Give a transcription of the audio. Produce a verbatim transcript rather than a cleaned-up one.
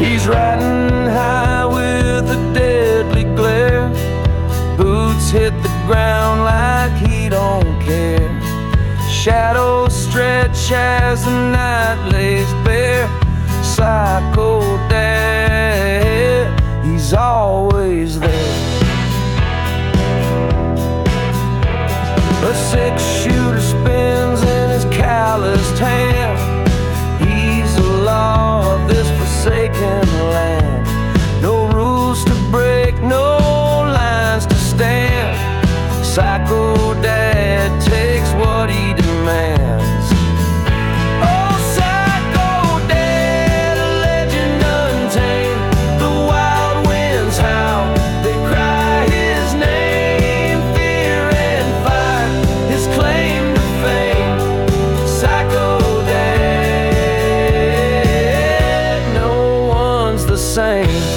He's riding high with a deadly glare. Boots hit the ground like he don't care. Shadows stretch as the night lays bare. Psycho Dad, he's always there. A six-shooter spins in his calloused hand. He's the law of this forsaken land. No rules to break, no lines to stand. Psycho Dad takes what he demands. Oh, Psycho Dad, a legend untamed. The wild winds howl, they cry his name. Fear and fire, his claim to fame. Psycho Dad, no one's the same.